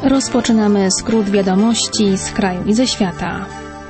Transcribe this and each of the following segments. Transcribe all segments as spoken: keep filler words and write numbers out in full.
Rozpoczynamy skrót wiadomości z kraju i ze świata.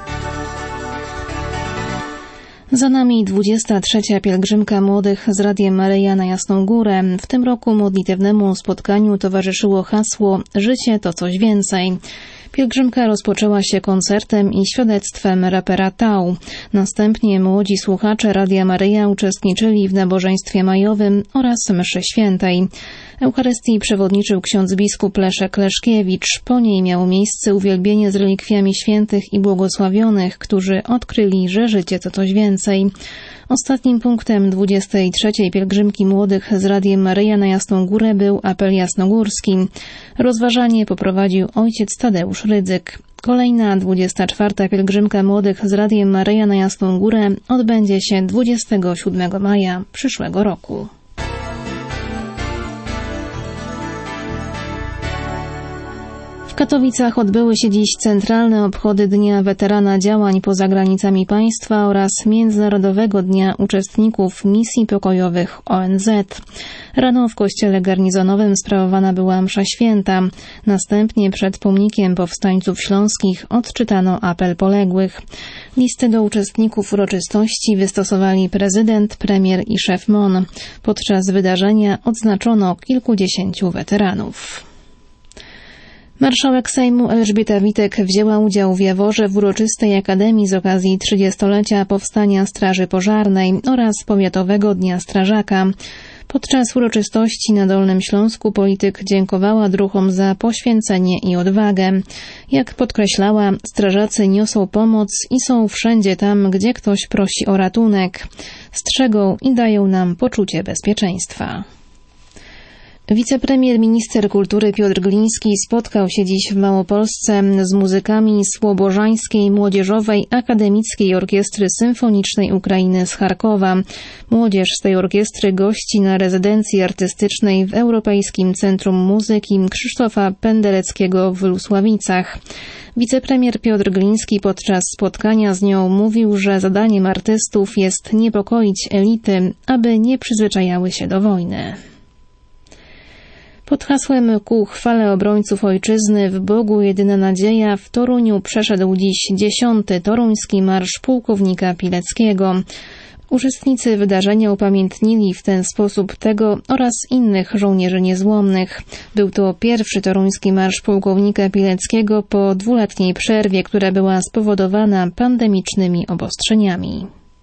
Za nami dwudziesta trzecia pielgrzymka młodych z Radiem Maryja na Jasną Górę. W tym roku modlitewnemu spotkaniu towarzyszyło hasło „Życie to coś więcej”. Pielgrzymka rozpoczęła się koncertem i świadectwem rapera Tau. Następnie młodzi słuchacze Radia Maryja uczestniczyli w nabożeństwie majowym oraz mszy świętej. Eucharystii przewodniczył ksiądz biskup Leszek Leszkiewicz. Po niej miało miejsce uwielbienie z relikwiami świętych i błogosławionych, którzy odkryli, że życie to coś więcej. Ostatnim punktem dwudziestej trzeciej pielgrzymki młodych z Radiem Maryja na Jasną Górę był apel jasnogórski. Rozważanie poprowadził ojciec Tadeusz Rydzyk. Kolejna dwudziesta czwarta pielgrzymka młodych z Radiem Maryja na Jasną Górę odbędzie się dwudziestego siódmego maja przyszłego roku. W Katowicach odbyły się dziś centralne obchody Dnia Weterana Działań poza granicami państwa oraz Międzynarodowego Dnia Uczestników Misji Pokojowych O N Z. Rano w kościele garnizonowym sprawowana była msza święta. Następnie przed pomnikiem powstańców śląskich odczytano apel poległych. Listy do uczestników uroczystości wystosowali prezydent, premier i szef M O N. Podczas wydarzenia odznaczono kilkudziesięciu weteranów. Marszałek Sejmu Elżbieta Witek wzięła udział w Jaworze w uroczystej akademii z okazji trzydziestolecia powstania Straży Pożarnej oraz Powiatowego Dnia Strażaka. Podczas uroczystości na Dolnym Śląsku polityk dziękowała druhom za poświęcenie i odwagę. Jak podkreślała, strażacy niosą pomoc i są wszędzie tam, gdzie ktoś prosi o ratunek. Strzegą i dają nam poczucie bezpieczeństwa. Wicepremier minister kultury Piotr Gliński spotkał się dziś w Małopolsce z muzykami Słobożańskiej Młodzieżowej Akademickiej Orkiestry Symfonicznej Ukrainy z Charkowa. Młodzież z tej orkiestry gości na rezydencji artystycznej w Europejskim Centrum Muzyki Krzysztofa Pendereckiego w Lusławicach. Wicepremier Piotr Gliński podczas spotkania z nią mówił, że zadaniem artystów jest niepokoić elity, aby nie przyzwyczajały się do wojny. Pod hasłem Ku chwale obrońców ojczyzny w Bogu jedyna nadzieja w Toruniu przeszedł dziś dziesiąty toruński marsz pułkownika Pileckiego. Uczestnicy wydarzenia upamiętnili w ten sposób tego oraz innych żołnierzy niezłomnych. Był to pierwszy toruński marsz pułkownika Pileckiego po dwuletniej przerwie, która była spowodowana pandemicznymi obostrzeniami.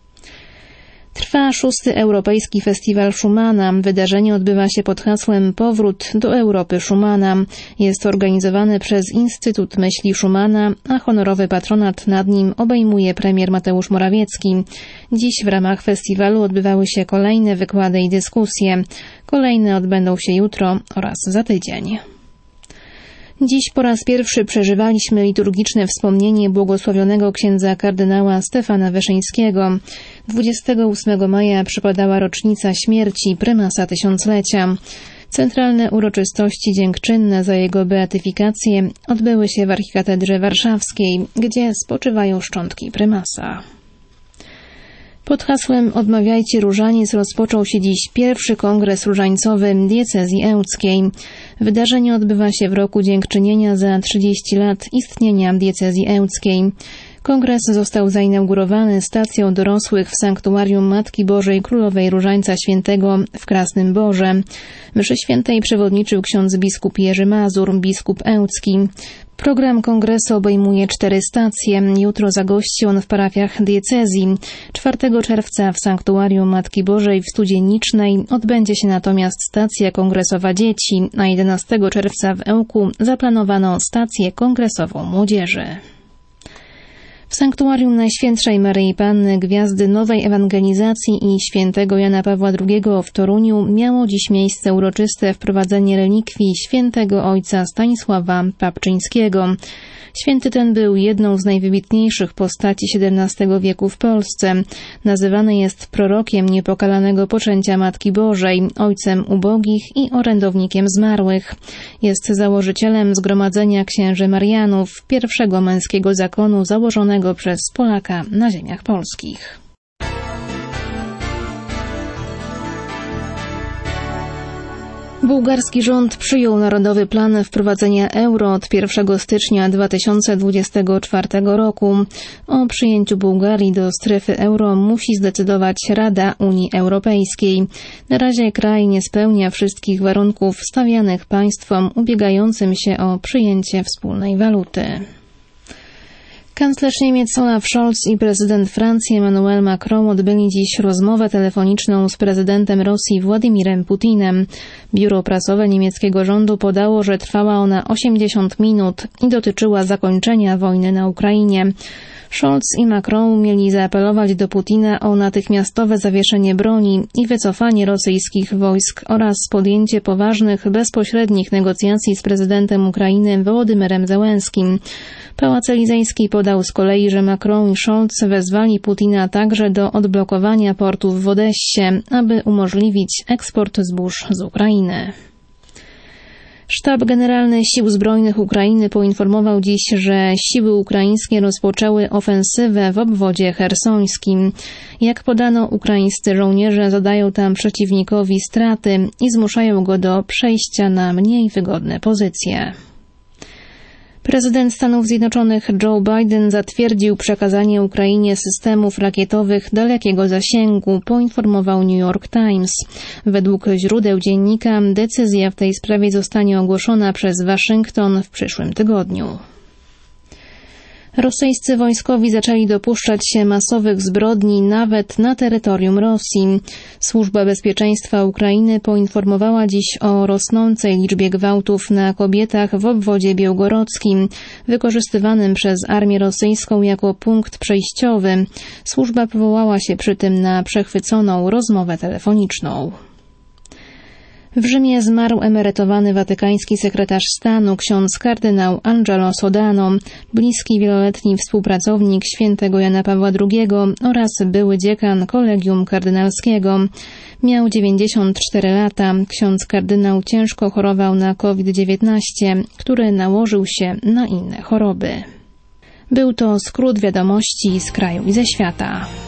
Trwa szósty Europejski Festiwal Schumana. Wydarzenie odbywa się pod hasłem Powrót do Europy Schumana. Jest organizowane przez Instytut Myśli Schumana, a honorowy patronat nad nim obejmuje premier Mateusz Morawiecki. Dziś w ramach festiwalu odbywały się kolejne wykłady i dyskusje. Kolejne odbędą się jutro oraz za tydzień. Dziś po raz pierwszy przeżywaliśmy liturgiczne wspomnienie błogosławionego księdza kardynała Stefana Wyszyńskiego. dwudziestego ósmego maja przypadała rocznica śmierci prymasa tysiąclecia. Centralne uroczystości dziękczynne za jego beatyfikację odbyły się w Archikatedrze Warszawskiej, gdzie spoczywają szczątki prymasa. Pod hasłem Odmawiajcie różaniec rozpoczął się dziś pierwszy kongres różańcowy diecezji ełckiej. Wydarzenie odbywa się w roku dziękczynienia za trzydzieści lat istnienia diecezji ełckiej. Kongres został zainaugurowany stacją dorosłych w Sanktuarium Matki Bożej Królowej Różańca Świętego w Krasnym Borze. Mszy świętej przewodniczył ksiądz biskup Jerzy Mazur, biskup ełcki. Program kongresu obejmuje cztery stacje. Jutro zagości on w parafiach diecezji. czwartego czerwca w Sanktuarium Matki Bożej w Studziennicznej odbędzie się natomiast stacja kongresowa dzieci, a jedenastego czerwca w Ełku zaplanowano stację kongresową młodzieży. W Sanktuarium Najświętszej Maryi Panny Gwiazdy Nowej Ewangelizacji i świętego Jana Pawła drugiego w Toruniu miało dziś miejsce uroczyste wprowadzenie relikwii świętego ojca Stanisława Papczyńskiego. Święty ten był jedną z najwybitniejszych postaci siedemnastego wieku w Polsce. Nazywany jest prorokiem niepokalanego poczęcia Matki Bożej, ojcem ubogich i orędownikiem zmarłych. Jest założycielem Zgromadzenia Księży Marianów, pierwszego męskiego zakonu założonego przez Polaka na ziemiach polskich. Bułgarski rząd przyjął Narodowy Plan Wprowadzenia Euro od pierwszego stycznia dwa tysiące dwudziestego czwartego roku. O przyjęciu Bułgarii do strefy euro musi zdecydować Rada Unii Europejskiej. Na razie kraj nie spełnia wszystkich warunków stawianych państwom ubiegającym się o przyjęcie wspólnej waluty. Kanclerz Niemiec Olaf Scholz i prezydent Francji Emmanuel Macron odbyli dziś rozmowę telefoniczną z prezydentem Rosji Władimirem Putinem. Biuro prasowe niemieckiego rządu podało, że trwała ona osiemdziesiąt minut i dotyczyła zakończenia wojny na Ukrainie. Scholz i Macron mieli zaapelować do Putina o natychmiastowe zawieszenie broni i wycofanie rosyjskich wojsk oraz podjęcie poważnych, bezpośrednich negocjacji z prezydentem Ukrainy Wołodymyrem Zełenskim. Pałac Elizejski podał z kolei, że Macron i Scholz wezwali Putina także do odblokowania portów w Odessie, aby umożliwić eksport zbóż z Ukrainy. Sztab Generalny Sił Zbrojnych Ukrainy poinformował dziś, że siły ukraińskie rozpoczęły ofensywę w obwodzie chersońskim. Jak podano, ukraińscy żołnierze zadają tam przeciwnikowi straty i zmuszają go do przejścia na mniej wygodne pozycje. Prezydent Stanów Zjednoczonych Joe Biden zatwierdził przekazanie Ukrainie systemów rakietowych dalekiego zasięgu, poinformował New York Times. Według źródeł dziennika decyzja w tej sprawie zostanie ogłoszona przez Waszyngton w przyszłym tygodniu. Rosyjscy wojskowi zaczęli dopuszczać się masowych zbrodni nawet na terytorium Rosji. Służba Bezpieczeństwa Ukrainy poinformowała dziś o rosnącej liczbie gwałtów na kobietach w obwodzie białgorodzkim, wykorzystywanym przez armię rosyjską jako punkt przejściowy. Służba powołała się przy tym na przechwyconą rozmowę telefoniczną. W Rzymie zmarł emerytowany watykański sekretarz stanu ksiądz kardynał Angelo Sodano, bliski wieloletni współpracownik świętego Jana Pawła drugiego oraz były dziekan kolegium kardynalskiego. Miał dziewięćdziesiąt cztery lata. Ksiądz kardynał ciężko chorował na kowid dziewiętnaście, który nałożył się na inne choroby. Był to skrót wiadomości z kraju i ze świata.